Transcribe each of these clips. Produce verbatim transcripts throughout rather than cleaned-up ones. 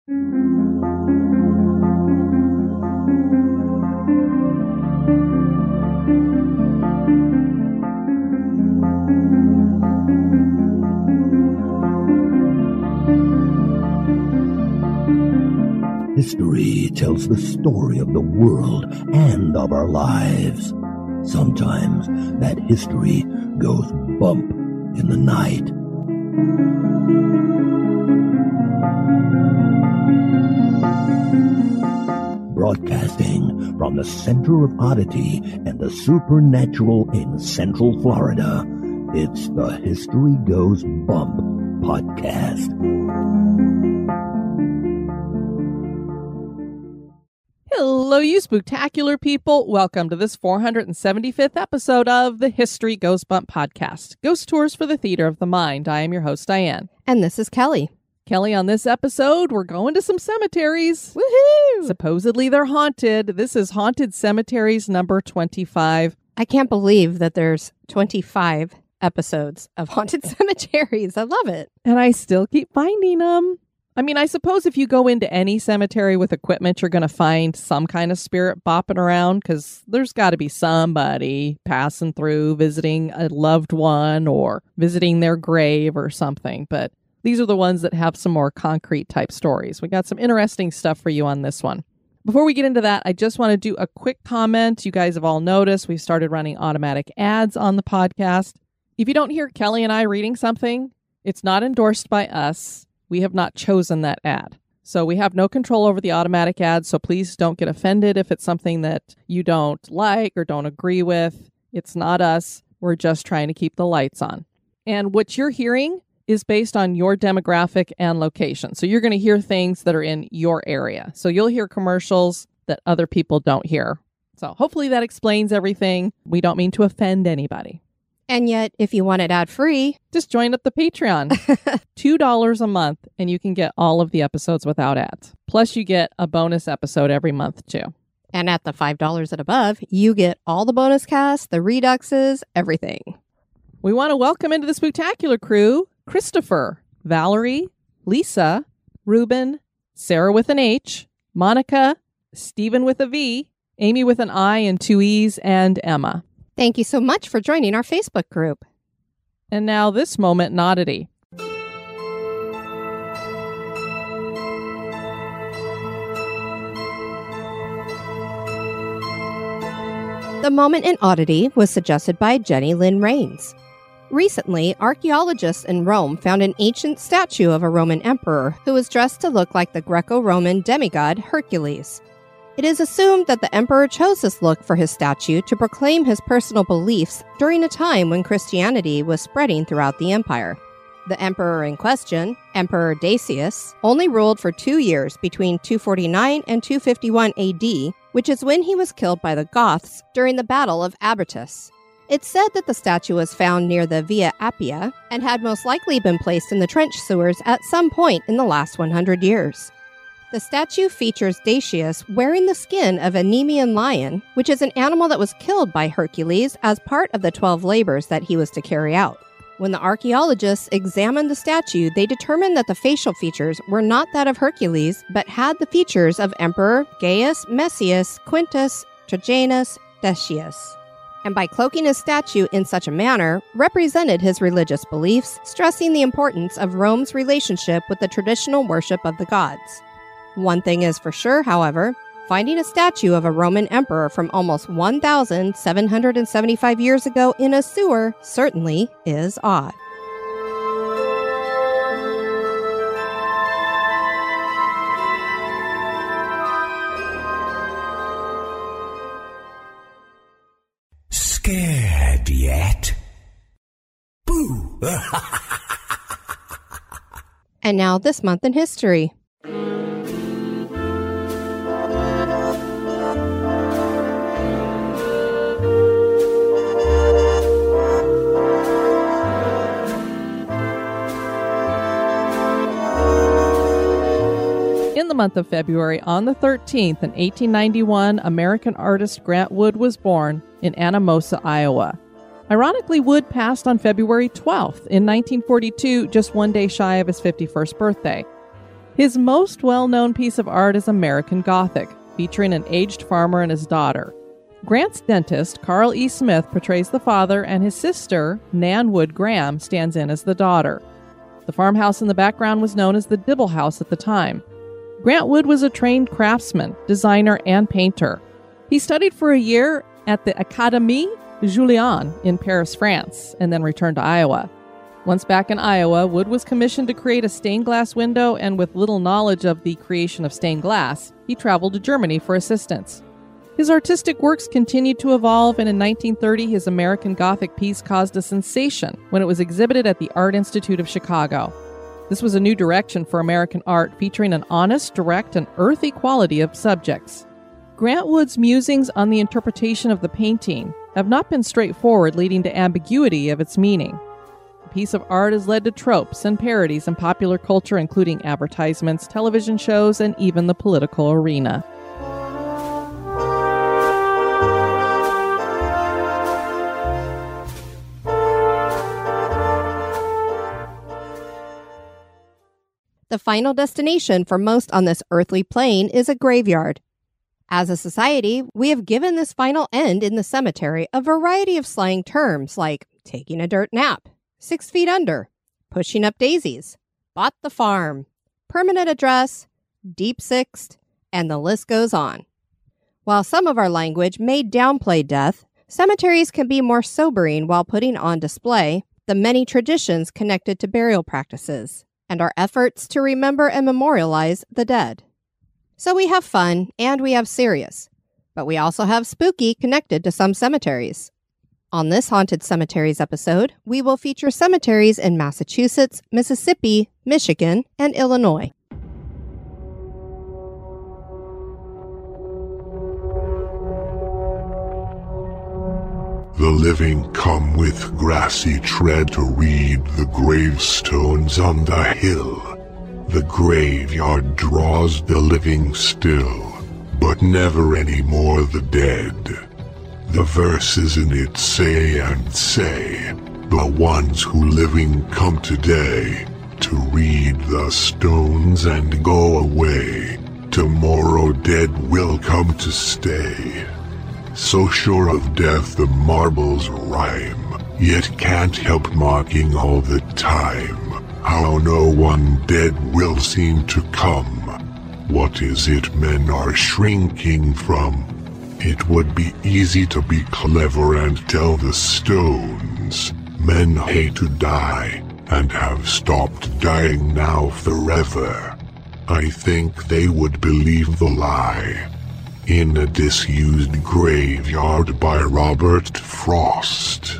History tells the story of the world and of our lives. Sometimes that history goes bump in the night. Broadcasting from the center of oddity and the supernatural in Central Florida, it's the History Goes Bump podcast. Hello, you spooktacular people. Welcome to this four hundred seventy-fifth episode of the History Goes Bump podcast, Ghost Tours for the Theater of the Mind. I am your host, Diane. And this is Kelly. Kelly, on this episode, we're going to some cemeteries. Woohoo! Supposedly they're haunted. This is Haunted Cemeteries number twenty-five. I can't believe that there's twenty-five episodes of Haunted Cemeteries. I love it. And I still keep finding them. I mean, I suppose if you go into any cemetery with equipment, you're going to find some kind of spirit bopping around because there's got to be somebody passing through, visiting a loved one or visiting their grave or something. But these are the ones that have some more concrete type stories. We got some interesting stuff for you on this one. Before we get into that, I just want to do a quick comment. You guys have all noticed we've started running automatic ads on the podcast. If you don't hear Kelly and I reading something, it's not endorsed by us. We have not chosen that ad. So we have no control over the automatic ads, so please don't get offended if it's something that you don't like or don't agree with. It's not us. We're just trying to keep the lights on. And what you're hearing is based on your demographic and location. So you're going to hear things that are in your area. So you'll hear commercials that other people don't hear. So hopefully that explains everything. We don't mean to offend anybody. And yet, if you want it ad-free, just join up the Patreon. two dollars a month, and you can get all of the episodes without ads. Plus, you get a bonus episode every month, too. And at the five dollars and above, you get all the bonus casts, the reduxes, everything. We want to welcome into the Spooktacular crew Christopher, Valerie, Lisa, Ruben, Sarah with an H, Monica, Stephen with a V, Amy with an I and two E's, and Emma. Thank you so much for joining our Facebook group. And now this moment in oddity. The moment in oddity was suggested by Jenny Lynn Rains. Recently, archaeologists in Rome found an ancient statue of a Roman emperor who was dressed to look like the Greco-Roman demigod Hercules. It is assumed that the emperor chose this look for his statue to proclaim his personal beliefs during a time when Christianity was spreading throughout the empire. The emperor in question, Emperor Decius, only ruled for two years between two forty-nine and two fifty-one A D, which is when he was killed by the Goths during the Battle of Abratus. It's said that the statue was found near the Via Appia and had most likely been placed in the trench sewers at some point in the last one hundred years. The statue features Decius wearing the skin of a Nemean lion, which is an animal that was killed by Hercules as part of the twelve labors that he was to carry out. When the archaeologists examined the statue, they determined that the facial features were not that of Hercules, but had the features of Emperor Gaius Messius Quintus Trajanus Decius. And by cloaking his statue in such a manner, represented his religious beliefs, stressing the importance of Rome's relationship with the traditional worship of the gods. One thing is for sure, however, finding a statue of a Roman emperor from almost one thousand seven hundred seventy-five years ago in a sewer certainly is odd. Scared yet? Boo! And now this month in history. In the month of February, on the thirteenth, in eighteen ninety-one, American artist Grant Wood was born in Anamosa, Iowa. Ironically, Wood passed on February twelfth in nineteen forty-two, just one day shy of his fifty-first birthday. His most well-known piece of art is American Gothic, featuring an aged farmer and his daughter. Grant's dentist, Carl E. Smith, portrays the father, and his sister, Nan Wood Graham, stands in as the daughter. The farmhouse in the background was known as the Dibble House at the time. Grant Wood was a trained craftsman, designer, and painter. He studied for a year at the Académie Julian in Paris, France, and then returned to Iowa. Once back in Iowa, Wood was commissioned to create a stained glass window, and with little knowledge of the creation of stained glass, he traveled to Germany for assistance. His artistic works continued to evolve, and in nineteen thirty, his American Gothic piece caused a sensation when it was exhibited at the Art Institute of Chicago. This was a new direction for American art, featuring an honest, direct, and earthy quality of subjects. Grant Wood's musings on the interpretation of the painting have not been straightforward, leading to ambiguity of its meaning. The piece of art has led to tropes and parodies in popular culture, including advertisements, television shows, and even the political arena. The final destination for most on this earthly plane is a graveyard. As a society, we have given this final end in the cemetery a variety of slang terms like taking a dirt nap, six feet under, pushing up daisies, bought the farm, permanent address, deep sixth, and the list goes on. While some of our language may downplay death, cemeteries can be more sobering while putting on display the many traditions connected to burial practices and our efforts to remember and memorialize the dead. So we have fun and we have serious, but we also have spooky connected to some cemeteries. On this Haunted Cemeteries episode, we will feature cemeteries in Massachusetts, Mississippi, Michigan, and Illinois. The living come with grassy tread to read the gravestones on the hill. The graveyard draws the living still, but never any more the dead. The verses in it say and say, the ones who living come today, to read the stones and go away. Tomorrow dead will come to stay. So sure of death the marbles rhyme, yet can't help mocking all the time. How no one dead will seem to come. What is it men are shrinking from? It would be easy to be clever and tell the stones. Men hate to die, and have stopped dying now forever. I think they would believe the lie. In a Disused Graveyard by Robert Frost.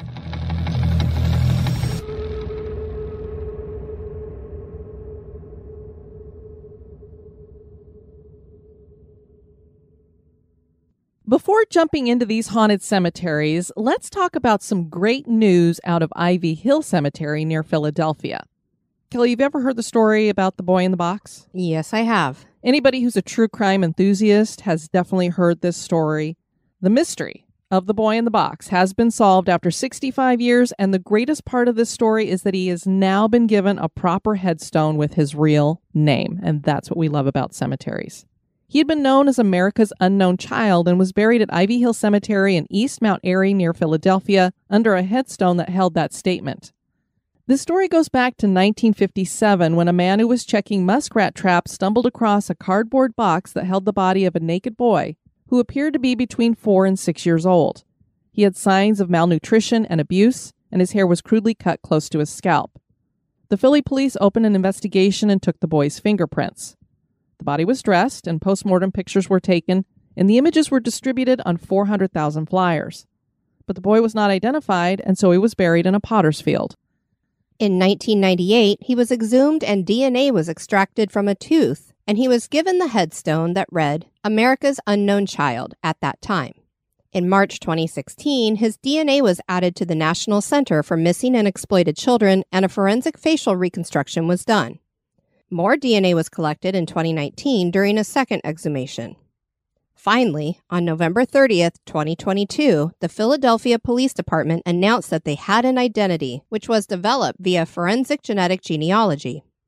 Before jumping into these haunted cemeteries, let's talk about some great news out of Ivy Hill Cemetery near Philadelphia. Kelly, you've ever heard the story about the boy in the box? Yes, I have. Anybody who's a true crime enthusiast has definitely heard this story. The mystery of the boy in the box has been solved after sixty-five years, and the greatest part of this story is that he has now been given a proper headstone with his real name, and that's what we love about cemeteries. He had been known as America's unknown child and was buried at Ivy Hill Cemetery in East Mount Airy near Philadelphia under a headstone that held that statement. This story goes back to nineteen fifty-seven when a man who was checking muskrat traps stumbled across a cardboard box that held the body of a naked boy who appeared to be between four and six years old. He had signs of malnutrition and abuse, and his hair was crudely cut close to his scalp. The Philly police opened an investigation and took the boy's fingerprints. The body was dressed, and postmortem pictures were taken, and the images were distributed on four hundred thousand flyers. But the boy was not identified, and so he was buried in a potter's field. In nineteen ninety-eight, he was exhumed and D N A was extracted from a tooth, and he was given the headstone that read, America's Unknown Child, at that time. In March twenty sixteen, his D N A was added to the National Center for Missing and Exploited Children, and a forensic facial reconstruction was done. More D N A was collected in twenty nineteen during a second exhumation. Finally, on November thirtieth, twenty twenty-two, the Philadelphia Police Department announced that they had an identity, which was developed via forensic genetic genealogy.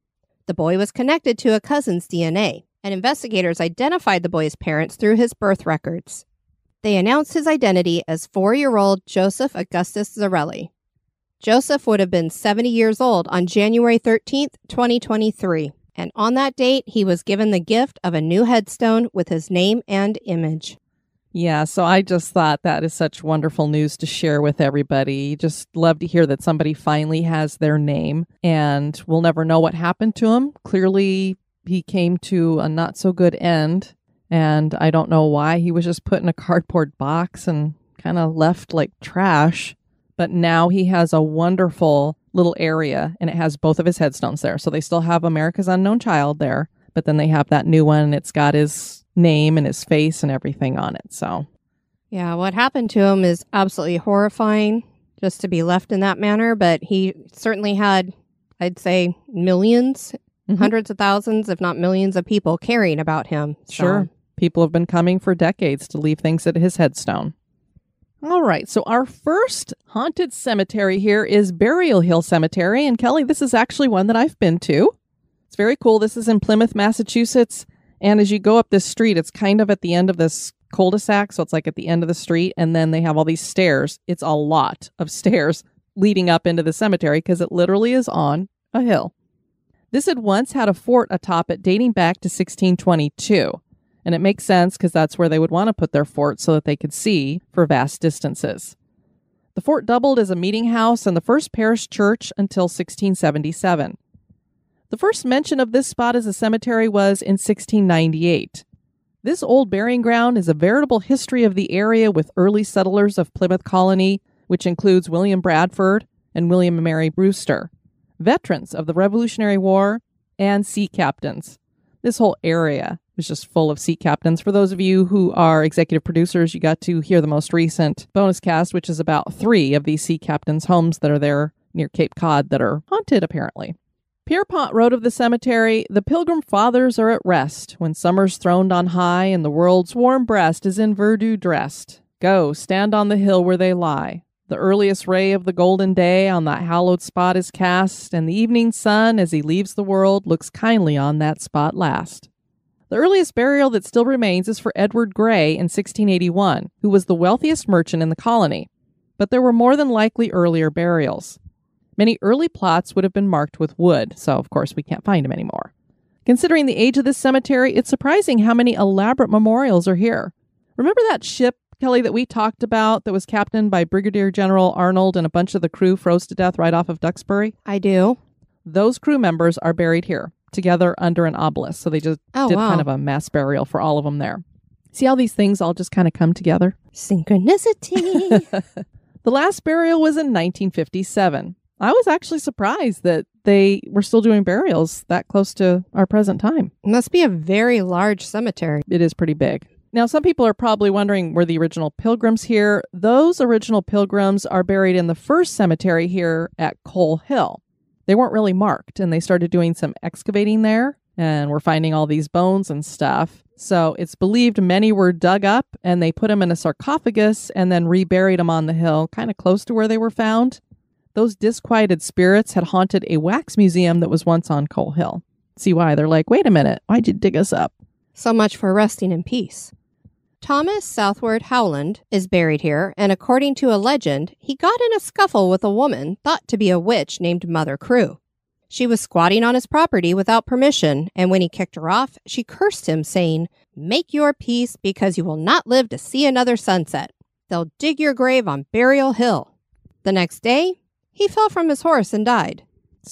The boy was connected to a cousin's D N A, and investigators identified the boy's parents through his birth records. They announced his identity as four-year-old Joseph Augustus Zarelli. Joseph would have been seventy years old on January thirteenth, twenty twenty-three, and on that date, he was given the gift of a new headstone with his name and image. Yeah, so I just thought that is such wonderful news to share with everybody. Just love to hear that somebody finally has their name, and we'll never know what happened to him. Clearly, he came to a not so good end, and I don't know why. He was just put in a cardboard box and kind of left like trash. But now he has a wonderful little area, and it has both of his headstones there. So they still have America's Unknown Child there, but then they have that new one, and it's got his name and his face and everything on it. So yeah, what happened to him is absolutely horrifying, just to be left in that manner. But he certainly had, I'd say, millions, mm-hmm. hundreds of thousands, if not millions of people caring about him. So. Sure. People have been coming for decades to leave things at his headstone. All right. So our first haunted cemetery here is Burial Hill Cemetery. And Kelly, this is actually one that I've been to. It's very cool. This is in Plymouth, Massachusetts. And as you go up this street, it's kind of at the end of this cul-de-sac. So it's like at the end of the street. And then they have all these stairs. It's a lot of stairs leading up into the cemetery because it literally is on a hill. This had once had a fort atop it dating back to sixteen twenty-two. And it makes sense because that's where they would want to put their fort so that they could see for vast distances. The fort doubled as a meeting house and the first parish church until sixteen seventy-seven. The first mention of this spot as a cemetery was in sixteen ninety-eight. This old burying ground is a veritable history of the area with early settlers of Plymouth Colony, which includes William Bradford and William and Mary Brewster, veterans of the Revolutionary War, and sea captains. This whole area was just full of sea captains. For those of you who are executive producers, you got to hear the most recent bonus cast, which is about three of these sea captains' homes that are there near Cape Cod that are haunted, apparently. Pierpont wrote of the cemetery, "The Pilgrim Fathers are at rest, when summer's throned on high, and the world's warm breast is in verdure dressed. Go, stand on the hill where they lie. The earliest ray of the golden day on that hallowed spot is cast, and the evening sun, as he leaves the world, looks kindly on that spot last." The earliest burial that still remains is for Edward Gray in sixteen eighty-one, who was the wealthiest merchant in the colony. But there were more than likely earlier burials. Many early plots would have been marked with wood, so of course we can't find them anymore. Considering the age of this cemetery, it's surprising how many elaborate memorials are here. Remember that ship, Kelly, that we talked about that was captained by Brigadier General Arnold and a bunch of the crew froze to death right off of Duxbury? I do. Those crew members are buried here, together under an obelisk. So they just oh, did wow. kind of a mass burial for all of them there. See how these things all just kind of come together? Synchronicity. The last burial was in nineteen fifty-seven. I was actually surprised that they were still doing burials that close to our present time. It must be a very large cemetery. It is pretty big. Now, some people are probably wondering, were the original pilgrims here? Those original pilgrims are buried in the first cemetery here at Coal Hill. They weren't really marked, and they started doing some excavating there, and we're finding all these bones and stuff. So it's believed many were dug up, and they put them in a sarcophagus and then reburied them on the hill, kind of close to where they were found. Those disquieted spirits had haunted a wax museum that was once on Coal Hill. See why? They're like, wait a minute, why'd you dig us up? So much for resting in peace. Thomas Southward Howland is buried here, and according to a legend, he got in a scuffle with a woman thought to be a witch named Mother Crew. She was squatting on his property without permission, and when he kicked her off, she cursed him, saying, "Make your peace, because you will not live to see another sunset. They'll dig your grave on Burial Hill." The next day, he fell from his horse and died.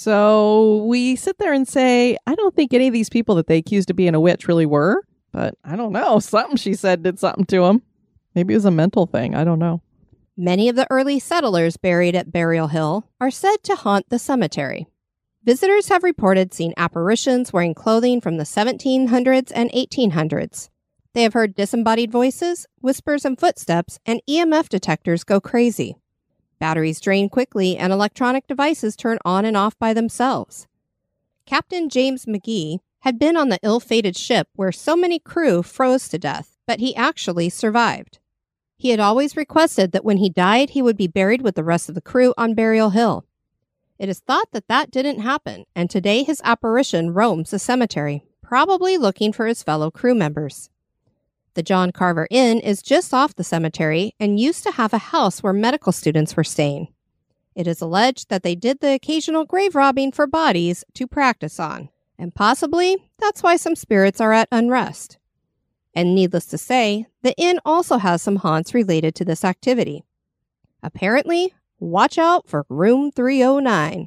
So we sit there and say, I don't think any of these people that they accused of being a witch really were. But I don't know. Something she said did something to him. Maybe it was a mental thing. I don't know. Many of the early settlers buried at Burial Hill are said to haunt the cemetery. Visitors have reported seeing apparitions wearing clothing from the seventeen hundreds and eighteen hundreds. They have heard disembodied voices, whispers and footsteps, and E M F detectors go crazy. Batteries drain quickly and electronic devices turn on and off by themselves. Captain James McGee had been on the ill-fated ship where so many crew froze to death, but he actually survived. He had always requested that when he died, he would be buried with the rest of the crew on Burial Hill. It is thought that that didn't happen, and today his apparition roams the cemetery, probably looking for his fellow crew members. The John Carver Inn is just off the cemetery and used to have a house where medical students were staying. It is alleged that they did the occasional grave robbing for bodies to practice on, and possibly that's why some spirits are at unrest. And needless to say, the inn also has some haunts related to this activity. Apparently, watch out for room three oh nine.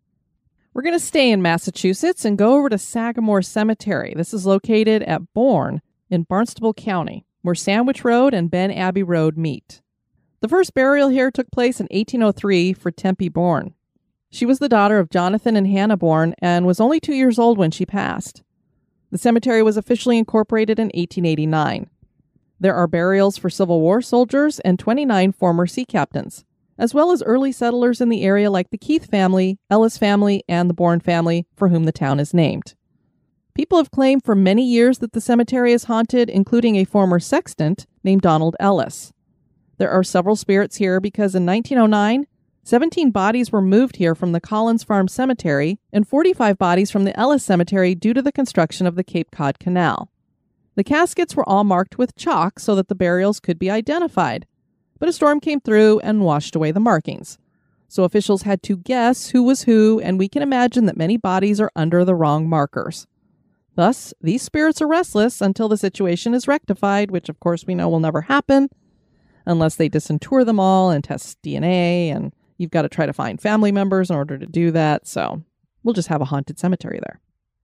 We're going to stay in Massachusetts and go over to Sagamore Cemetery. This is located at Bourne in Barnstable County, where Sandwich Road and Ben Abbey Road meet. The first burial here took place in eighteen oh three for Tempe Bourne. She was the daughter of Jonathan and Hannah Bourne and was only two years old when she passed. The cemetery was officially incorporated in eighteen eighty-nine. There are burials for Civil War soldiers and twenty-nine former sea captains, as well as early settlers in the area like the Keith family, Ellis family, and the Bourne family, for whom the town is named. People have claimed for many years that the cemetery is haunted, including a former sexton named Donald Ellis. There are several spirits here because in nineteen oh nine, seventeen bodies were moved here from the Collins Farm Cemetery and forty-five bodies from the Ellis Cemetery due to the construction of the Cape Cod Canal. The caskets were all marked with chalk so that the burials could be identified, but a storm came through and washed away the markings. So officials had to guess who was who, and we can imagine that many bodies are under the wrong markers. Thus, these spirits are restless until the situation is rectified, which of course we know will never happen, unless they disinter them all and test D N A, and you've got to try to find family members in order to do that, so we'll just have a haunted cemetery there.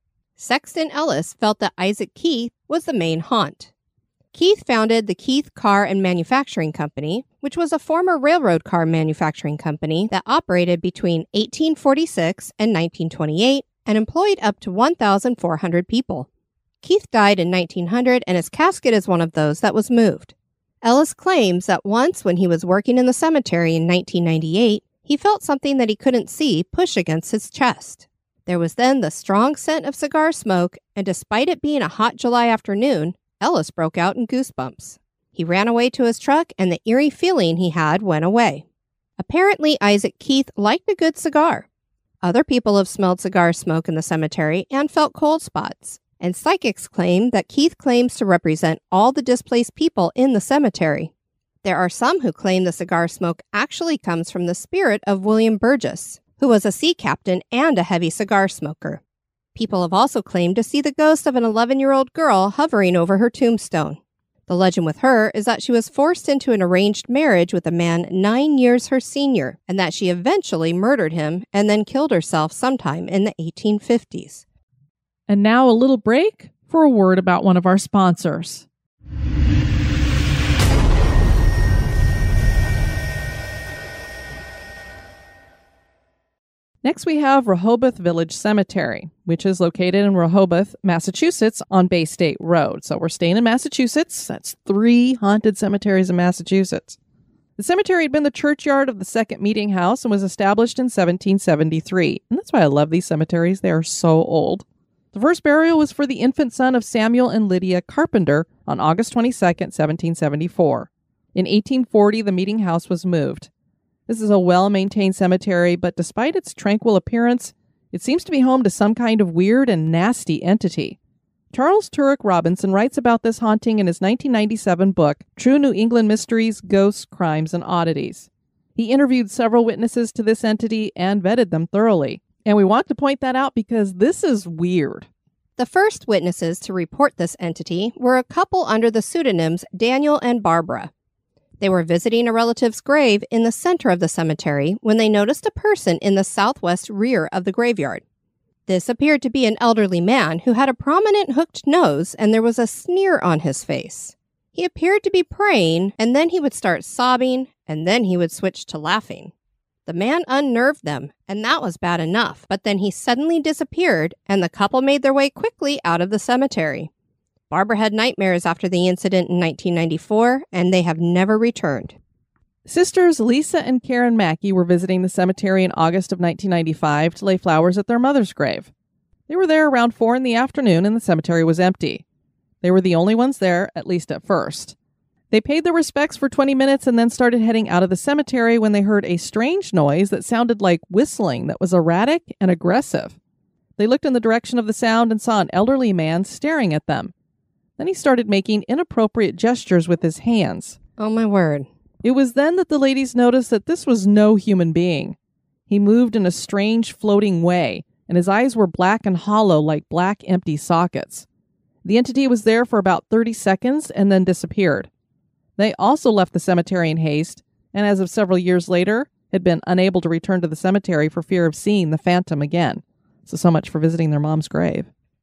Sexton Ellis felt that Isaac Keith was the main haunt. Keith founded the Keith Car and Manufacturing Company, which was a former railroad car manufacturing company that operated between eighteen forty-six and nineteen twenty-eight and employed up to one thousand four hundred people. Keith died in nineteen hundred, and his casket is one of those that was moved. Ellis claims that once when he was working in the cemetery in nineteen ninety-eight, he felt something that he couldn't see push against his chest. There was then the strong scent of cigar smoke, and despite it being a hot July afternoon, Ellis broke out in goosebumps. He ran away to his truck, and the eerie feeling he had went away. Apparently, Isaac Keith liked a good cigar. Other people have smelled cigar smoke in the cemetery and felt cold spots, and psychics claim that Keith claims to represent all the displaced people in the cemetery. There are some who claim the cigar smoke actually comes from the spirit of William Burgess, who was a sea captain and a heavy cigar smoker. People have also claimed to see the ghost of an eleven-year-old girl hovering over her tombstone. The legend with her is that she was forced into an arranged marriage with a man nine years her senior, and that she eventually murdered him and then killed herself sometime in the eighteen fifties. And now a little break for a word about one of our sponsors. Next, we have Rehoboth Village Cemetery, which is located in Rehoboth, Massachusetts on Bay State Road. So we're staying in Massachusetts. That's three haunted cemeteries in Massachusetts. The cemetery had been the churchyard of the Second Meeting House and was established in seventeen seventy-three. And that's why I love these cemeteries. They are so old. The first burial was for the infant son of Samuel and Lydia Carpenter on August twenty-second, seventeen seventy-four. In eighteen forty, the meeting house was moved. This is a well-maintained cemetery, but despite its tranquil appearance, it seems to be home to some kind of weird and nasty entity. Charles Turek Robinson writes about this haunting in his nineteen ninety-seven book, True New England Mysteries, Ghosts, Crimes, and Oddities. He interviewed several witnesses to this entity and vetted them thoroughly. And we want to point that out because this is weird. The first witnesses to report this entity were a couple under the pseudonyms Daniel and Barbara. They were visiting a relative's grave in the center of the cemetery when they noticed a person in the southwest rear of the graveyard. This appeared to be an elderly man who had a prominent hooked nose, and there was a sneer on his face. He appeared to be praying, and then he would start sobbing, and then he would switch to laughing. The man unnerved them, and that was bad enough, but then he suddenly disappeared, and the couple made their way quickly out of the cemetery. Barbara had nightmares after the incident in nineteen ninety-four, and they have never returned. Sisters Lisa and Karen Mackey were visiting the cemetery in August of nineteen ninety-five to lay flowers at their mother's grave. They were there around four in the afternoon, and the cemetery was empty. They were the only ones there, at least at first. They paid their respects for twenty minutes and then started heading out of the cemetery when they heard a strange noise that sounded like whistling that was erratic and aggressive. They looked in the direction of the sound and saw an elderly man staring at them. Then he started making inappropriate gestures with his hands. Oh, my word. It was then that the ladies noticed that this was no human being. He moved in a strange floating way, and his eyes were black and hollow like black empty sockets. The entity was there for about thirty seconds and then disappeared. They also left the cemetery in haste, and as of several years later, had been unable to return to the cemetery for fear of seeing the phantom again. So, so much for visiting their mom's grave.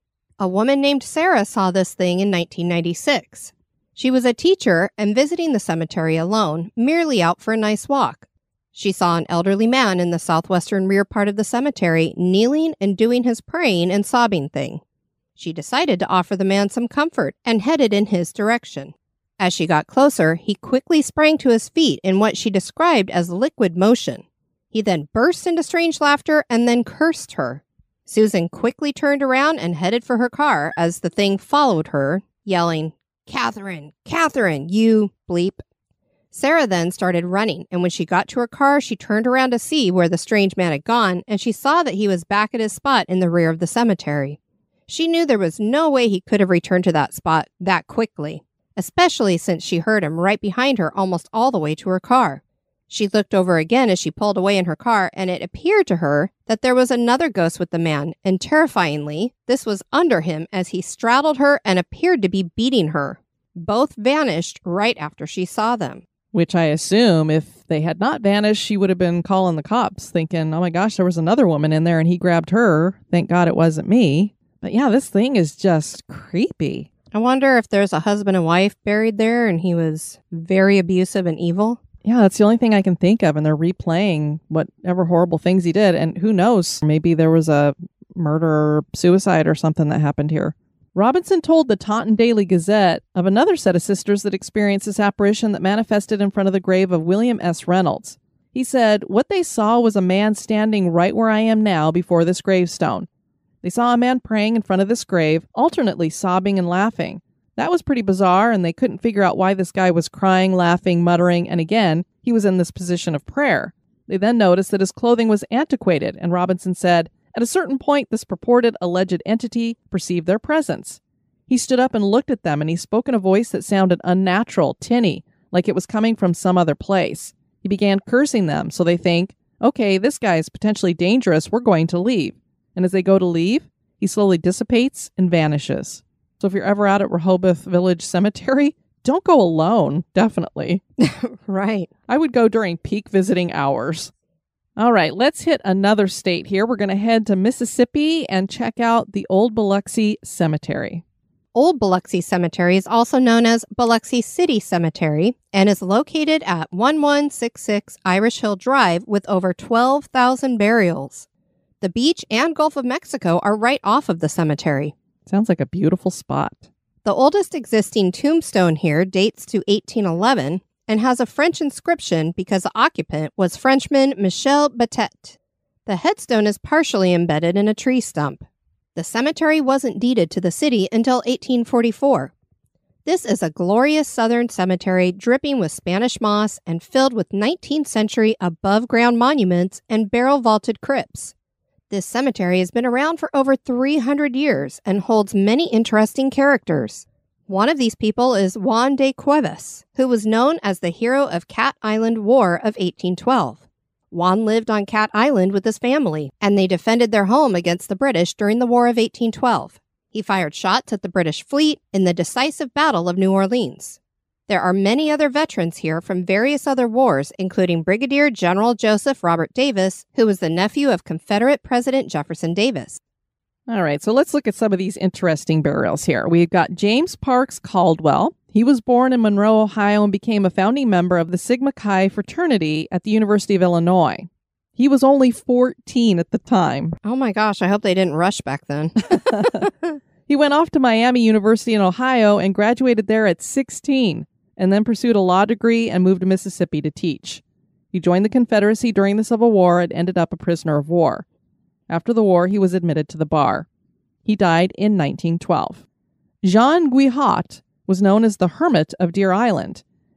A woman named Sarah saw this thing in nineteen ninety-six. She was a teacher and visiting the cemetery alone, merely out for a nice walk. She saw an elderly man in the southwestern rear part of the cemetery kneeling and doing his praying and sobbing thing. She decided to offer the man some comfort and headed in his direction. As she got closer, he quickly sprang to his feet in what she described as liquid motion. He then burst into strange laughter and then cursed her. Susan quickly turned around and headed for her car as the thing followed her, yelling, "Catherine, Catherine, you bleep." Sarah then started running, and when she got to her car, she turned around to see where the strange man had gone, and she saw that he was back at his spot in the rear of the cemetery. She knew there was no way he could have returned to that spot that quickly, especially since she heard him right behind her almost all the way to her car. She looked over again as she pulled away in her car, and it appeared to her that there was another ghost with the man, and terrifyingly, this was under him as he straddled her and appeared to be beating her. Both vanished right after she saw them. Which I assume if they had not vanished, she would have been calling the cops, thinking, oh my gosh, there was another woman in there and he grabbed her. Thank God it wasn't me. But yeah, this thing is just creepy. I wonder if there's a husband and wife buried there and he was very abusive and evil. Yeah, that's the only thing I can think of, and they're replaying whatever horrible things he did. And who knows, maybe there was a murder or suicide or something that happened here. Robinson told the Taunton Daily Gazette of another set of sisters that experienced this apparition that manifested in front of the grave of William S. Reynolds. He said, what they saw was a man standing right where I am now before this gravestone. They saw a man praying in front of this grave, alternately sobbing and laughing. That was pretty bizarre, and they couldn't figure out why this guy was crying, laughing, muttering, and again, he was in this position of prayer. They then noticed that his clothing was antiquated, and Robinson said, at a certain point, this purported alleged entity perceived their presence. He stood up and looked at them, and he spoke in a voice that sounded unnatural, tinny, like it was coming from some other place. He began cursing them, so they think, okay, this guy is potentially dangerous, we're going to leave. And as they go to leave, he slowly dissipates and vanishes. So if you're ever out at Rehoboth Village Cemetery, don't go alone, definitely. Right. I would go during peak visiting hours. All right, let's hit another state here. We're going to head to Mississippi and check out the Old Biloxi Cemetery. Old Biloxi Cemetery is also known as Biloxi City Cemetery and is located at eleven sixty-six Irish Hill Drive with over twelve thousand burials. The beach and Gulf of Mexico are right off of the cemetery. Sounds like a beautiful spot. The oldest existing tombstone here dates to eighteen eleven and has a French inscription because the occupant was Frenchman Michel Batet. The headstone is partially embedded in a tree stump. The cemetery wasn't deeded to the city until eighteen forty-four. This is a glorious southern cemetery dripping with Spanish moss and filled with nineteenth century above-ground monuments and barrel-vaulted crypts. This cemetery has been around for over three hundred years and holds many interesting characters. One of these people is Juan de Cuevas, who was known as the hero of Cat Island War of eighteen twelve. Juan lived on Cat Island with his family, and they defended their home against the British during the War of eighteen twelve. He fired shots at the British fleet in the decisive Battle of New Orleans. There are many other veterans here from various other wars, including Brigadier General Joseph Robert Davis, who was the nephew of Confederate President Jefferson Davis. All right, so let's look at some of these interesting burials here. We've got James Parks Caldwell. He was born in Monroe, Ohio, and became a founding member of the Sigma Chi fraternity at the University of Illinois. He was only fourteen at the time. Oh my gosh, I hope they didn't rush back then. He went off to Miami University in Ohio and graduated there at sixteen, and then pursued a law degree and moved to Mississippi to teach. He joined the Confederacy during the Civil War and ended up a prisoner of war. After the war, he was admitted to the bar. He died in nineteen twelve. Jean Guihat was known as the Hermit of Deer Island.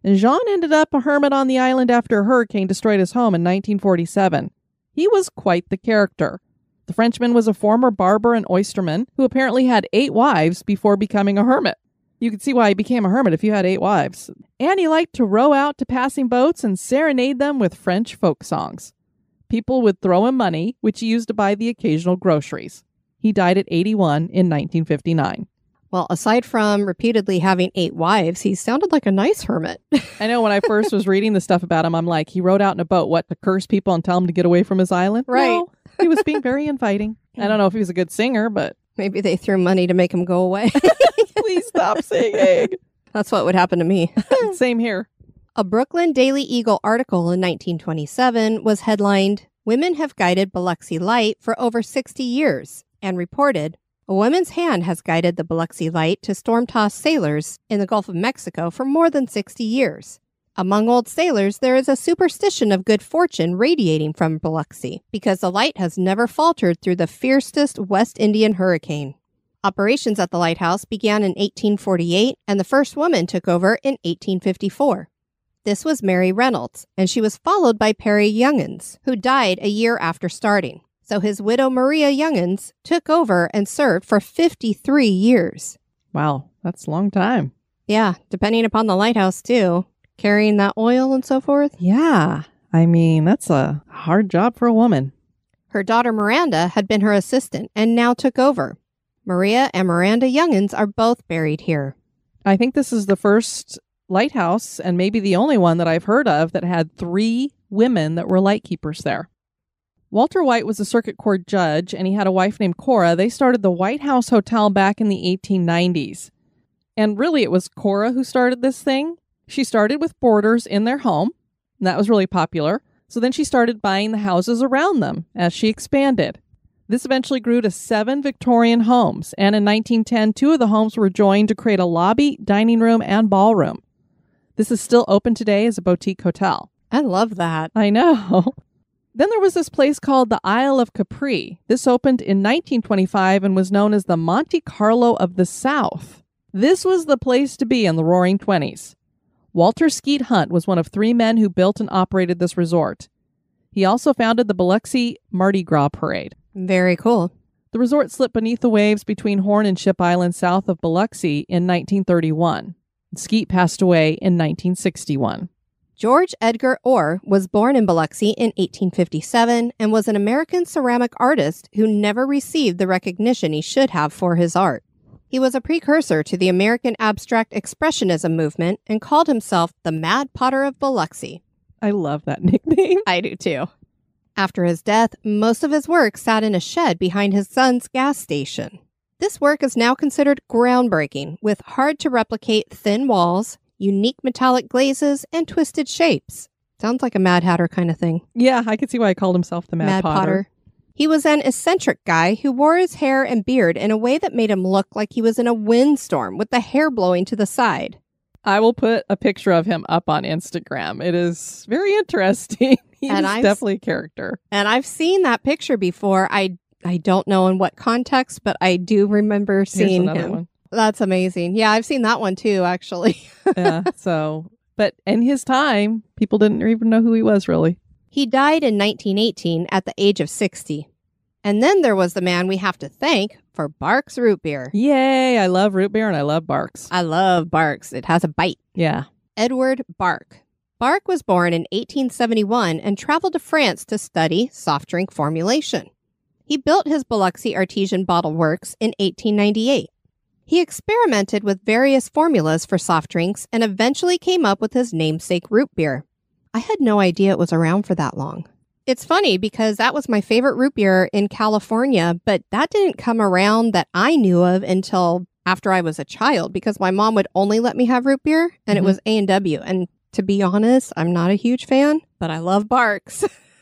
And Jean ended up a hermit on the island after a hurricane destroyed his home in nineteen forty-seven. He was quite the character. The Frenchman was a former barber and oysterman who apparently had eight wives before becoming a hermit. You could see why he became a hermit if you had eight wives. And he liked to row out to passing boats and serenade them with French folk songs. People would throw him money, which he used to buy the occasional groceries. He died at eighty-one in nineteen fifty-nine. Well, aside from repeatedly having eight wives, he sounded like a nice hermit. I know when I first was reading the stuff about him, I'm like, he rode out in a boat, what, to curse people and tell them to get away from his island? Right. No, he was being very inviting. I don't know if he was a good singer, but... Maybe they threw money to make him go away. Please stop singing. That's what would happen to me. Same here. A Brooklyn Daily Eagle article in nineteen twenty-seven was headlined, "Women have guided Biloxi Light for over sixty years," and reported, "A woman's hand has guided the Biloxi Light to storm-tossed sailors in the Gulf of Mexico for more than sixty years. Among old sailors, there is a superstition of good fortune radiating from Biloxi because the light has never faltered through the fiercest West Indian hurricane." Operations at the lighthouse began in eighteen forty-eight, and the first woman took over in eighteen fifty-four. This was Mary Reynolds, and she was followed by Perry Youngins, who died a year after starting. So his widow, Maria Youngins, took over and served for fifty-three years. Wow, that's a long time. Yeah, depending upon the lighthouse, too. Carrying that oil and so forth. Yeah, I mean, that's a hard job for a woman. Her daughter, Miranda, had been her assistant and now took over. Maria and Miranda Youngins are both buried here. I think this is the first lighthouse, and maybe the only one that I've heard of, that had three women that were lightkeepers there. Walter White was a circuit court judge, and he had a wife named Cora. They started the White House Hotel back in the eighteen nineties. And really, it was Cora who started this thing. She started with boarders in their home, and that was really popular. So then she started buying the houses around them as she expanded. This eventually grew to seven Victorian homes, and in nineteen ten, two of the homes were joined to create a lobby, dining room, and ballroom. This is still open today as a boutique hotel. I love that. I know. Then there was this place called the Isle of Capri. This opened in nineteen twenty-five and was known as the Monte Carlo of the South. This was the place to be in the Roaring Twenties. Walter Skeet Hunt was one of three men who built and operated this resort. He also founded the Biloxi Mardi Gras Parade. Very cool. The resort slipped beneath the waves between Horn and Ship Island south of Biloxi in nineteen thirty-one. Skeet passed away in nineteen sixty-one. George Edgar Orr was born in Biloxi in eighteen fifty-seven and was an American ceramic artist who never received the recognition he should have for his art. He was a precursor to the American Abstract Expressionism movement and called himself the Mad Potter of Biloxi. I love that nickname. I do too. After his death, most of his work sat in a shed behind his son's gas station. This work is now considered groundbreaking, with hard-to-replicate thin walls, unique metallic glazes, and twisted shapes. Sounds like a Mad Hatter kind of thing. Yeah, I could see why he called himself the Mad, Mad Potter. Potter. He was an eccentric guy who wore his hair and beard in a way that made him look like he was in a windstorm with the hair blowing to the side. I will put a picture of him up on Instagram. It is very interesting. He's And I've- definitely a character. And I've seen that picture before. I I don't know in what context, but I do remember Here's seeing another him. one. That's amazing. Yeah, I've seen that one too, actually. Yeah, so, but in his time, people didn't even know who he was, really. He died in nineteen eighteen at the age of sixty. And then there was the man we have to thank for Barks Root Beer. Yay, I love root beer and I love Barks. I love Barks. It has a bite. Yeah. Edward Bark. Bark was born in eighteen seventy-one and traveled to France to study soft drink formulation. He built his Biloxi Artesian Bottle Works in eighteen ninety-eight. He experimented with various formulas for soft drinks and eventually came up with his namesake root beer. I had no idea it was around for that long. It's funny because that was my favorite root beer in California, but that didn't come around that I knew of until after I was a child because my mom would only let me have root beer and Mhm. it was A and W. And to be honest, I'm not a huge fan, but I love Barks.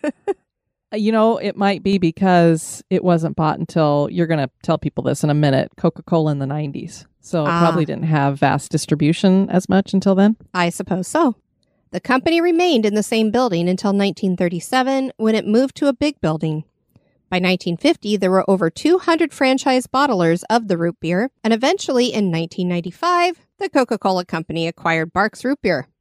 You know, it might be because it wasn't bought until, you're going to tell people this in a minute, Coca-Cola in the nineties. So it Ah. probably didn't have vast distribution as much until then. I suppose so. The company remained in the same building until nineteen thirty-seven when it moved to a big building. By nineteen fifty, there were over two hundred franchise bottlers of the root beer, and eventually in nineteen ninety-five, the Coca-Cola Company acquired Barks Root Beer.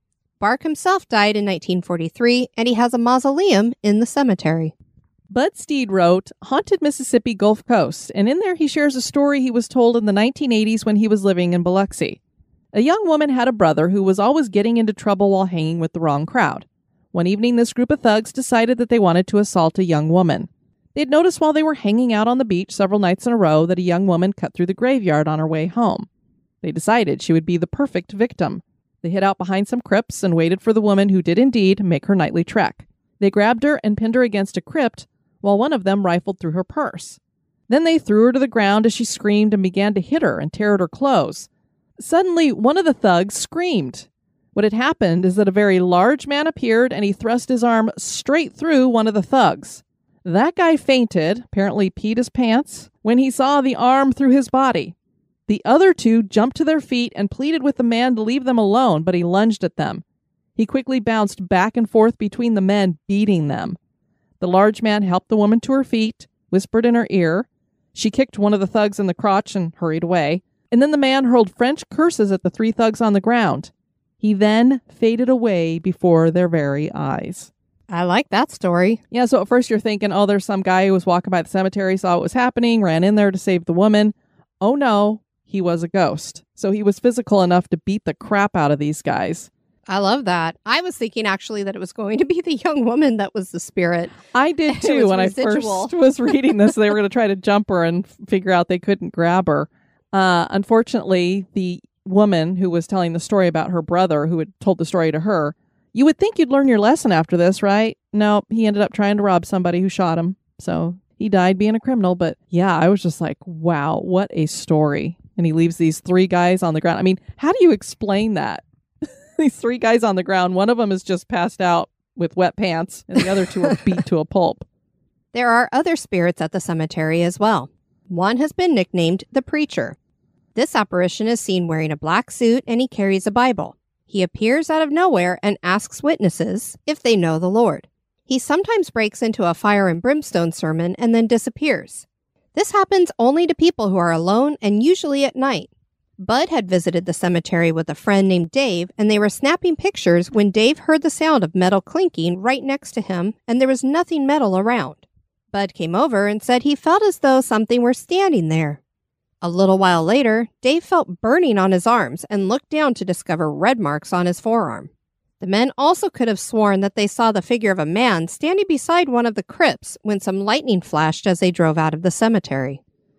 Bark himself died in nineteen forty-three, and he has a mausoleum in the cemetery. Bud Steed wrote Haunted Mississippi Gulf Coast, and in there he shares a story he was told in the nineteen eighties when he was living in Biloxi. A young woman had a brother who was always getting into trouble while hanging with the wrong crowd. One evening, this group of thugs decided that they wanted to assault a young woman. They had noticed while they were hanging out on the beach several nights in a row that a young woman cut through the graveyard on her way home. They decided she would be the perfect victim. They hid out behind some crypts and waited for the woman who did indeed make her nightly trek. They grabbed her and pinned her against a crypt, while one of them rifled through her purse. Then they threw her to the ground as she screamed and began to hit her and tear at her clothes. Suddenly, one of the thugs screamed. What had happened is that a very large man appeared and he thrust his arm straight through one of the thugs. That guy fainted, apparently peed his pants, when he saw the arm through his body. The other two jumped to their feet and pleaded with the man to leave them alone, but he lunged at them. He quickly bounced back and forth between the men, beating them. The large man helped the woman to her feet, whispered in her ear. She kicked one of the thugs in the crotch and hurried away. And then the man hurled French curses at the three thugs on the ground. He then faded away before their very eyes. I like that story. Yeah, so at first you're thinking, oh, there's some guy who was walking by the cemetery, saw what was happening, ran in there to save the woman. Oh, no, he was a ghost. So he was physical enough to beat the crap out of these guys. I love that. I was thinking actually that it was going to be the young woman that was the spirit. I did too when residual. I first was reading this. They were going to try to jump her and figure out they couldn't grab her. Uh, unfortunately, the woman who was telling the story about her brother who had told the story to her, you would think you'd learn your lesson after this, right? No, he ended up trying to rob somebody who shot him. So he died being a criminal. But yeah, I was just like, wow, what a story. And he leaves these three guys on the ground. I mean, how do you explain that? These three guys on the ground, one of them is just passed out with wet pants, and the other two are beat to a pulp. There are other spirits at the cemetery as well. One has been nicknamed the Preacher. This apparition is seen wearing a black suit, and he carries a Bible. He appears out of nowhere and asks witnesses if they know the Lord. He sometimes breaks into a fire and brimstone sermon and then disappears. This happens only to people who are alone and usually at night. Bud had visited the cemetery with a friend named Dave, and they were snapping pictures when Dave heard the sound of metal clinking right next to him, and there was nothing metal around. Bud came over and said he felt as though something were standing there. A little while later, Dave felt burning on his arms and looked down to discover red marks on his forearm. The men also could have sworn that they saw the figure of a man standing beside one of the crypts when some lightning flashed as they drove out of the cemetery.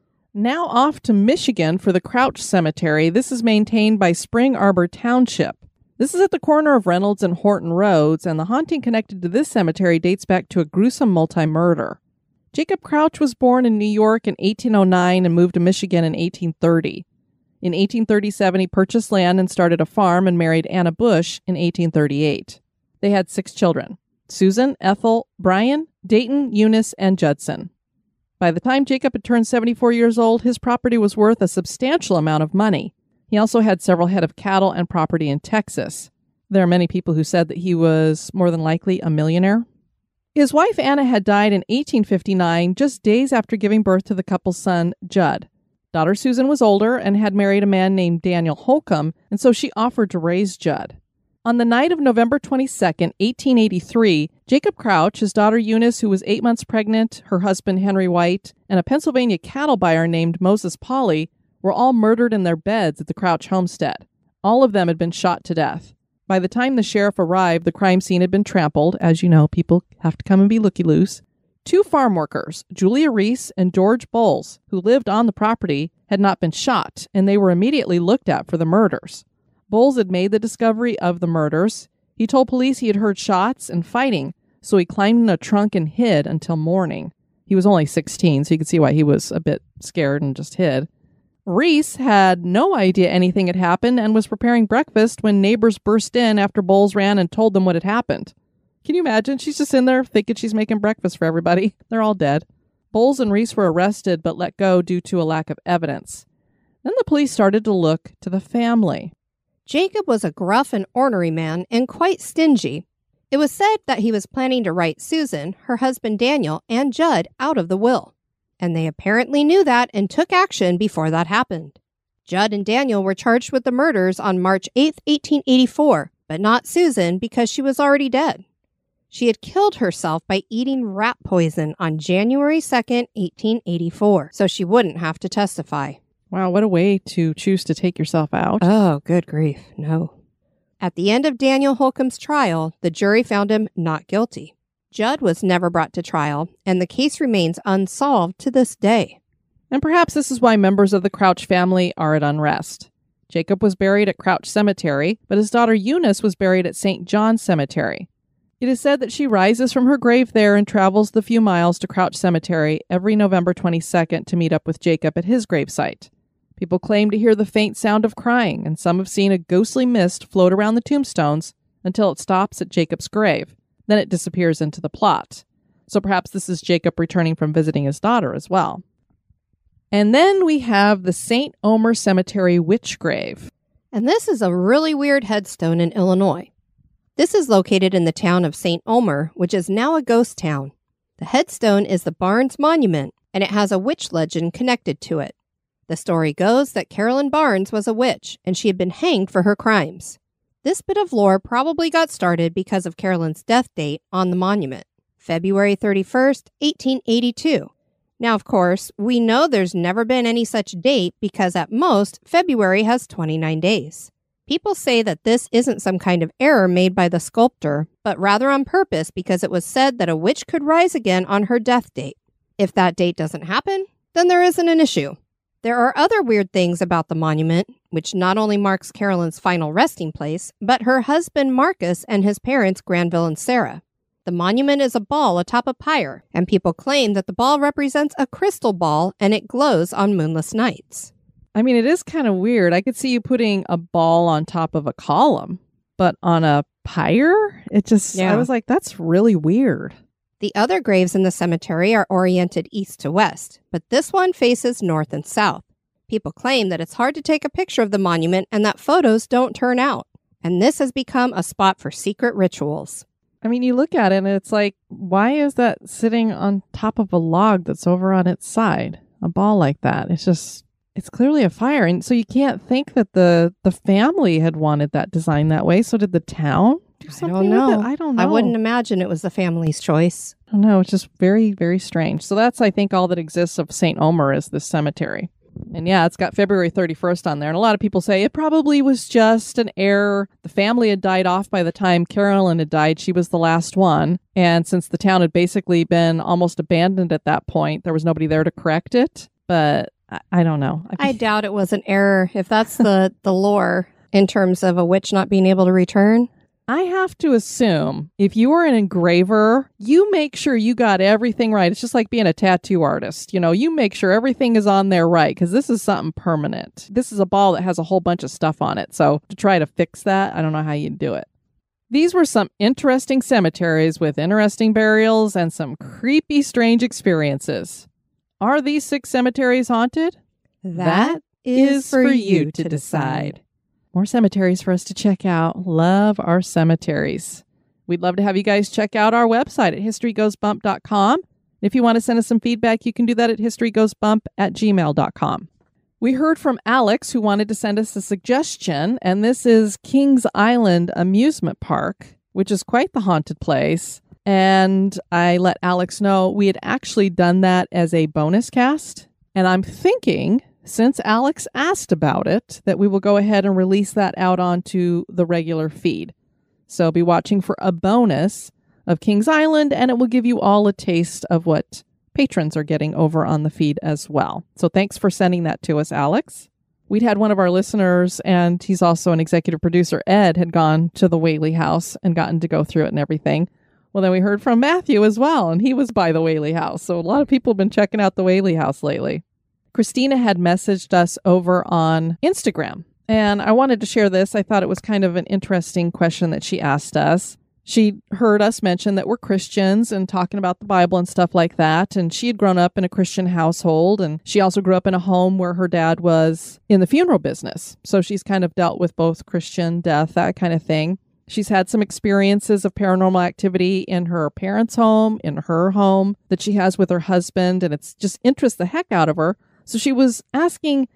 Now off to Michigan for the Crouch Cemetery. This is maintained by Spring Arbor Township. This is at the corner of Reynolds and Horton Roads, and the haunting connected to this cemetery dates back to a gruesome multi-murder. Jacob Crouch was born in New York in eighteen oh nine and moved to Michigan in eighteen thirty. In eighteen thirty-seven, he purchased land and started a farm and married Anna Bush in eighteen thirty-eight. They had six children: Susan, Ethel, Brian, Dayton, Eunice, and Judson. By the time Jacob had turned seventy-four years old, his property was worth a substantial amount of money. He also had several head of cattle and property in Texas. There are many people who said that he was more than likely a millionaire. His wife Anna had died in eighteen fifty-nine, just days after giving birth to the couple's son, Judd. Daughter Susan was older and had married a man named Daniel Holcomb, and so she offered to raise Judd. On the night of November twenty-second, eighteen eighty-three, Jacob Crouch, his daughter Eunice, who was eight months pregnant, her husband Henry White, and a Pennsylvania cattle buyer named Moses Pauley were all murdered in their beds at the Crouch homestead. All of them had been shot to death. By the time the sheriff arrived, the crime scene had been trampled. As you know, people have to come and be looky-loose. Two farm workers, Julia Reese and George Bowles, who lived on the property, had not been shot, and they were immediately looked at for the murders. Bowles had made the discovery of the murders. He told police he had heard shots and fighting, so he climbed in a trunk and hid until morning. He was only sixteen, so you could see why he was a bit scared and just hid. Reese had no idea anything had happened and was preparing breakfast when neighbors burst in after Bowles ran and told them what had happened. Can you imagine? She's just in there thinking she's making breakfast for everybody. They're all dead. Bowles and Reese were arrested but let go due to a lack of evidence. Then the police started to look to the family. Jacob was a gruff and ornery man and quite stingy. It was said that he was planning to write Susan, her husband Daniel, and Judd out of the will. And they apparently knew that and took action before that happened. Judd and Daniel were charged with the murders on March eighth, eighteen eighty-four, but not Susan because she was already dead. She had killed herself by eating rat poison on January second, eighteen eighty-four, so she wouldn't have to testify. Wow, what a way to choose to take yourself out. Oh, good grief, no. At the end of Daniel Holcomb's trial, the jury found him not guilty. Judd was never brought to trial, and the case remains unsolved to this day. And perhaps this is why members of the Crouch family are at unrest. Jacob was buried at Crouch Cemetery, but his daughter Eunice was buried at Saint John's Cemetery. It is said that she rises from her grave there and travels the few miles to Crouch Cemetery every November twenty-second to meet up with Jacob at his gravesite. People claim to hear the faint sound of crying, and some have seen a ghostly mist float around the tombstones until it stops at Jacob's grave. Then it disappears into the plot. So perhaps this is Jacob returning from visiting his daughter as well. And then we have the Saint Omer Cemetery witch grave. And this is a really weird headstone in Illinois. This is located in the town of Saint Omer, which is now a ghost town. The headstone is the Barnes Monument, and it has a witch legend connected to it. The story goes that Carolyn Barnes was a witch, and she had been hanged for her crimes. This bit of lore probably got started because of Carolyn's death date on the monument, February thirty-first, eighteen eighty-two. Now, of course, we know there's never been any such date because at most, February has twenty-nine days. People say that this isn't some kind of error made by the sculptor, but rather on purpose because it was said that a witch could rise again on her death date. If that date doesn't happen, then there isn't an issue. There are other weird things about the monument, which not only marks Carolyn's final resting place, but her husband Marcus and his parents Granville and Sarah. The monument is a ball atop a pyre, and people claim that the ball represents a crystal ball and it glows on moonless nights. I mean, it is kind of weird. I could see you putting a ball on top of a column, but on a pyre? It just, Yeah. I was like, that's really weird. The other graves in the cemetery are oriented east to west, but this one faces north and south. People claim that it's hard to take a picture of the monument and that photos don't turn out. And this has become a spot for secret rituals. I mean, you look at it and it's like, why is that sitting on top of a log that's over on its side? A ball like that. It's just, it's clearly a fire. And so you can't think that the, the family had wanted that design that way. So did the town do I something don't know. with it? I don't know. I wouldn't imagine it was the family's choice. I don't know. It's just very, very strange. So that's, I think, all that exists of Saint Omer is this cemetery. And yeah, it's got February thirty-first on there. And a lot of people say it probably was just an error. The family had died off by the time Carolyn had died. She was the last one. And since the town had basically been almost abandoned at that point, there was nobody there to correct it. But I, I don't know. I doubt it was an error if that's the, the lore in terms of a witch not being able to return. I have to assume if you are an engraver, you make sure you got everything right. It's just like being a tattoo artist. You know, you make sure everything is on there right because this is something permanent. This is a ball that has a whole bunch of stuff on it. So to try to fix that, I don't know how you'd do it. These were some interesting cemeteries with interesting burials and some creepy, strange experiences. Are these six cemeteries haunted? That is for you to decide. More cemeteries for us to check out. Love our cemeteries. We'd love to have you guys check out our website at history goes bump dot com. If you want to send us some feedback, you can do that at history goes bump at gmail dot com. We heard from Alex, who wanted to send us a suggestion, and this is Kings Island Amusement Park, which is quite the haunted place. And I let Alex know we had actually done that as a bonus cast. And I'm thinking, since Alex asked about it, that we will go ahead and release that out onto the regular feed. So be watching for a bonus of Kings Island, and it will give you all a taste of what patrons are getting over on the feed as well. So thanks for sending that to us, Alex. We'd had one of our listeners, and he's also an executive producer, Ed, had gone to the Whaley House and gotten to go through it and everything. Well, then we heard from Matthew as well, and he was by the Whaley House. So a lot of people have been checking out the Whaley House lately. Christina had messaged us over on Instagram, and I wanted to share this. I thought it was kind of an interesting question that she asked us. She heard us mention that we're Christians and talking about the Bible and stuff like that, and she had grown up in a Christian household, and she also grew up in a home where her dad was in the funeral business. So she's kind of dealt with both Christian, death, that kind of thing. She's had some experiences of paranormal activity in her parents' home, in her home, that she has with her husband, and it's just interests the heck out of her. So she was asking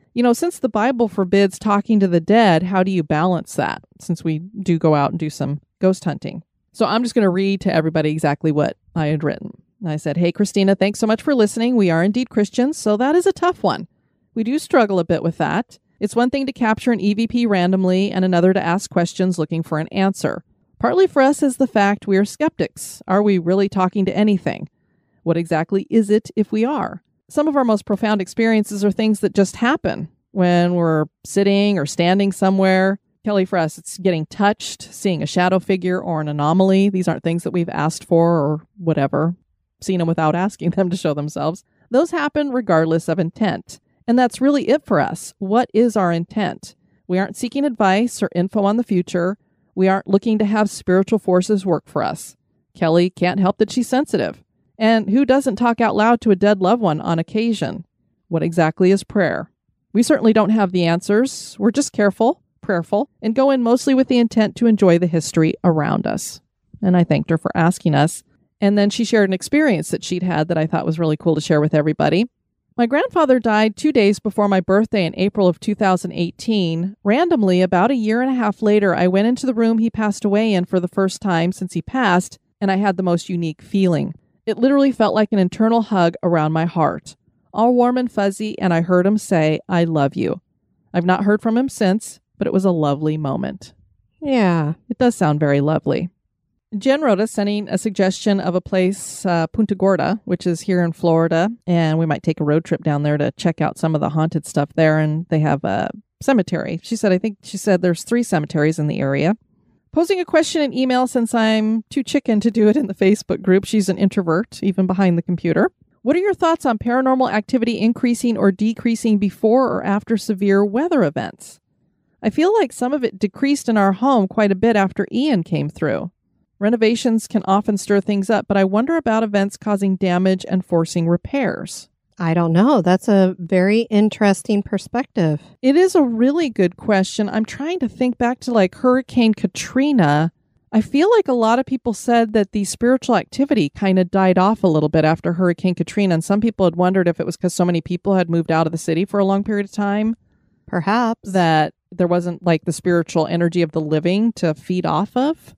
You know, since the Bible forbids talking to the dead, how do you balance that since we do go out and do some ghost hunting? So I'm just going to read to everybody exactly what I had written. I said, "Hey, Christina, thanks so much for listening. We are indeed Christians, so that is a tough one. We do struggle a bit with that. It's one thing to capture an E V P randomly and another to ask questions looking for an answer. Partly for us is the fact we are skeptics. Are we really talking to anything? What exactly is it if we are? Some of our most profound experiences are things that just happen when we're sitting or standing somewhere. Kelly, for us, it's getting touched, seeing a shadow figure or an anomaly. These aren't things that we've asked for or whatever, seen them without asking them to show themselves. Those happen regardless of intent. And that's really it for us. What is our intent? We aren't seeking advice or info on the future. We aren't looking to have spiritual forces work for us. Kelly can't help that she's sensitive. And who doesn't talk out loud to a dead loved one on occasion? What exactly is prayer? We certainly don't have the answers. We're just careful, prayerful, and go in mostly with the intent to enjoy the history around us." And I thanked her for asking us. And then she shared an experience that she'd had that I thought was really cool to share with everybody. "My grandfather died two days before my birthday in April of two thousand eighteen. Randomly, about a year and a half later, I went into the room he passed away in for the first time since he passed, and I had the most unique feeling. It literally felt like an internal hug around my heart, all warm and fuzzy, and I heard him say, 'I love you.' I've not heard from him since, but it was a lovely moment." Yeah. It does sound very lovely. Jen wrote us sending a suggestion of a place, uh, Punta Gorda, which is here in Florida, and we might take a road trip down there to check out some of the haunted stuff there, and they have a cemetery. She said, I think she said there's three cemeteries in the area. Posing a question in email since I'm too chicken to do it in the Facebook group. She's an introvert, even behind the computer. "What are your thoughts on paranormal activity increasing or decreasing before or after severe weather events? I feel like some of it decreased in our home quite a bit after Ian came through. Renovations can often stir things up, but I wonder about events causing damage and forcing repairs." I don't know. That's a very interesting perspective. It is a really good question. I'm trying to think back to like Hurricane Katrina. I feel like a lot of people said that the spiritual activity kind of died off a little bit after Hurricane Katrina. And some people had wondered if it was because so many people had moved out of the city for a long period of time. Perhaps. That there wasn't like the spiritual energy of the living to feed off of.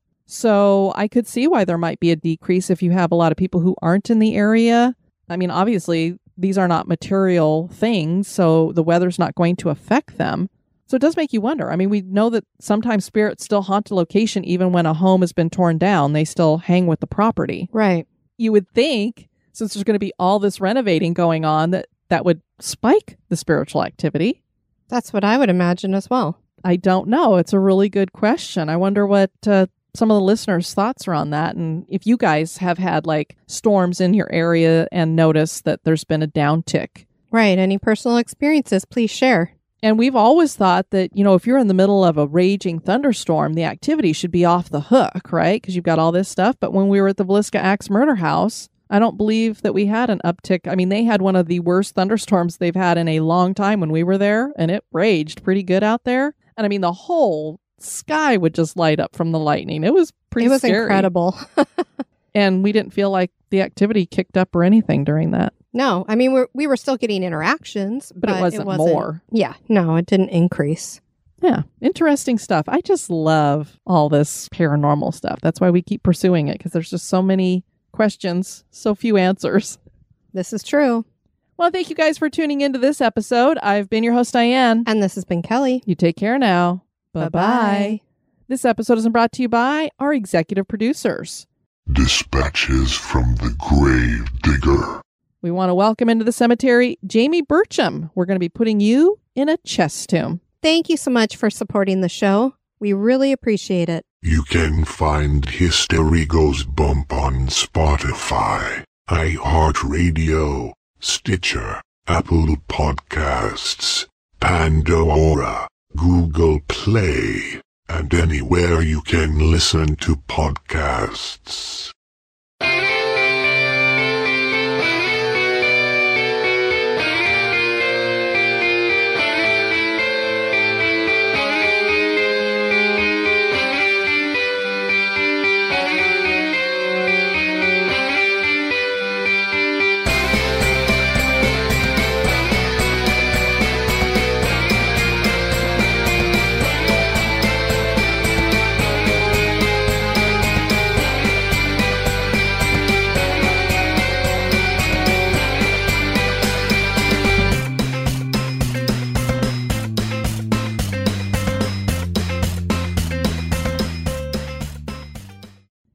So I could see why there might be a decrease if you have a lot of people who aren't in the area. I mean, obviously, these are not material things, so the weather's not going to affect them. So it does make you wonder. I mean, we know that sometimes spirits still haunt a location even when a home has been torn down. They still hang with the property. Right. You would think, since there's going to be all this renovating going on, that that would spike the spiritual activity. That's what I would imagine as well. I don't know. It's a really good question. I wonder what uh, some of the listeners' thoughts are on that. And if you guys have had like storms in your area and noticed that there's been a downtick. Right. Any personal experiences, please share. And we've always thought that, you know, if you're in the middle of a raging thunderstorm, the activity should be off the hook, right? Because you've got all this stuff. But when we were at the Villisca Axe Murder House, I don't believe that we had an uptick. I mean, they had one of the worst thunderstorms they've had in a long time when we were there, and it raged pretty good out there. And I mean, the whole sky would just light up from the lightning. It was pretty It was scary. incredible. And we didn't feel like the activity kicked up or anything during that. No, I mean, we're, we were still getting interactions, But but, it wasn't more. Yeah, no, it didn't increase. Yeah, interesting stuff. I just love all this paranormal stuff. That's why we keep pursuing it, because there's just so many questions, so few answers. This is true. Well, thank you guys for tuning into this episode. I've been your host, Diane. And this has been Kelly. You take care now. Bye-bye. Bye-bye. This episode is brought to you by our executive producers. Dispatches from the Grave Digger. We want to welcome into the cemetery Jamie Burcham. We're going to be putting you in a chest tomb. Thank you so much for supporting the show. We really appreciate it. You can find History Goes Bump on Spotify, iHeartRadio, Stitcher, Apple Podcasts, Pandora, Google Play, and anywhere you can listen to podcasts.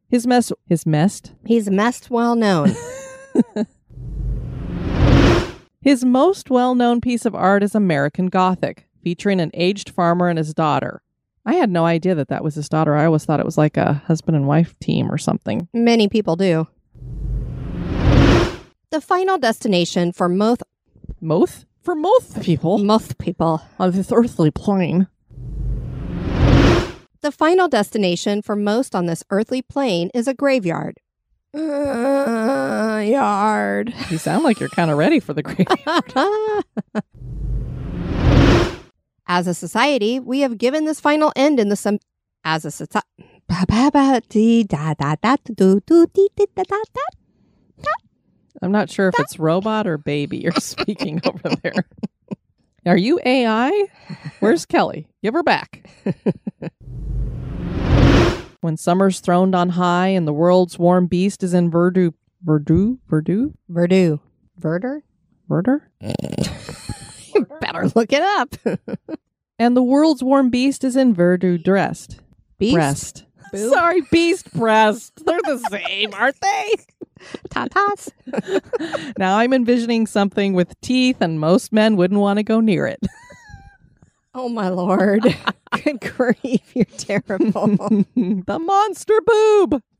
His mess, his mest? He's messed well known. His most well-known piece of art is American Gothic, featuring an aged farmer and his daughter. I had no idea that that was his daughter. I always thought it was like a husband and wife team or something. Many people do. The final destination for most Moth? For most people most people. on this earthly plane. The final destination for most on this earthly plane is a graveyard. Uh, yard. You sound like you're kind of ready for the graveyard. As a society, we have given this final end in the some. As a society. I'm not sure if it's robot or baby you're speaking over there. Are you A I? Where's Kelly? Give her back. When summer's throned on high and the world's warm beast is in verdure. Verdure? Verdure? Verdure. Verdure? Verdure? You better look it up. And the world's warm beast is in verdure dressed. Beast? Breast. Boob? Sorry, beast breast. They're the same, aren't they? Tatas. Now I'm envisioning something with teeth, and most men wouldn't want to go near it. Oh, my Lord. Good grief. You're terrible. The monster boob.